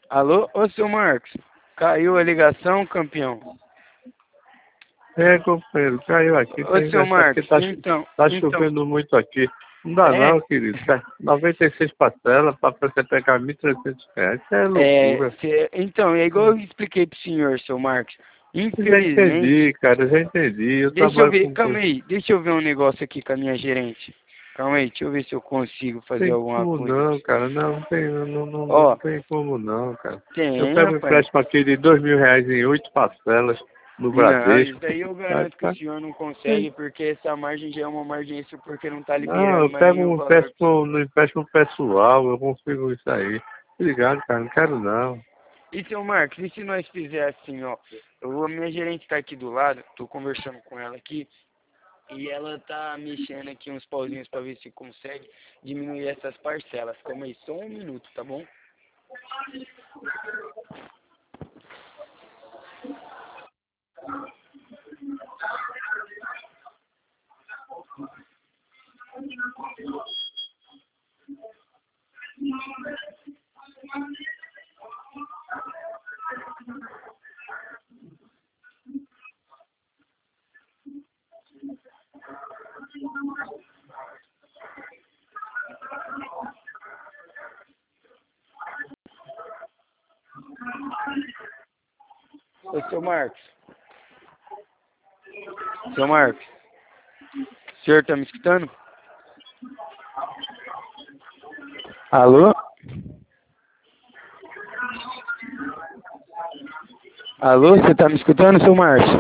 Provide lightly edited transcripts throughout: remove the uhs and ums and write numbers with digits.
Alô? Ô, seu Marcos, caiu a ligação, campeão? É, companheiro, caiu aqui, Ô, tá seu engraçado porque Marcos, tá chovendo muito aqui. Não dá é, não, querido. Tá 96 parcelas pra você pegar R$ 1.300. Isso é loucura. então, é igual eu expliquei pro senhor, seu Marcos. Eu já Infelizmente, entendi, cara, já entendi. Eu deixa eu trabalho ver, com calma coisa. aí, deixa eu ver um negócio aqui com a minha gerente. Calma aí, deixa eu ver se eu consigo fazer Tem alguma como coisa. não, cara. Não tem, não Ó, tem como não, cara. Eu tem, pego um rapaz. empréstimo aqui de R$ 2.000 em 8 parcelas no Não, isso Bradesco. daí eu Tá, garanto que o tá. senhor não consegue, porque essa margem já é uma margem extra, porque não tá Não, liberando eu mais pego nenhum um valor pro empréstimo senhor. no empréstimo pessoal, eu consigo isso aí. Obrigado, cara, não quero não. E, seu Marcos, e se nós fizer assim, ó? A minha gerente tá aqui do lado, tô conversando com ela aqui, e ela tá mexendo aqui uns pauzinhos pra ver se consegue diminuir essas parcelas. Calma aí, só um minuto, tá bom? Ô, seu Marcos, seu Marcos, o senhor tá me escutando? Alô? Alô, você tá me escutando, seu Marcos?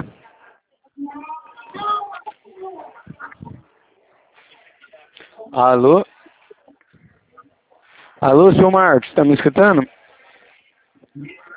Alô? Alô, seu Marcos, tá me escutando?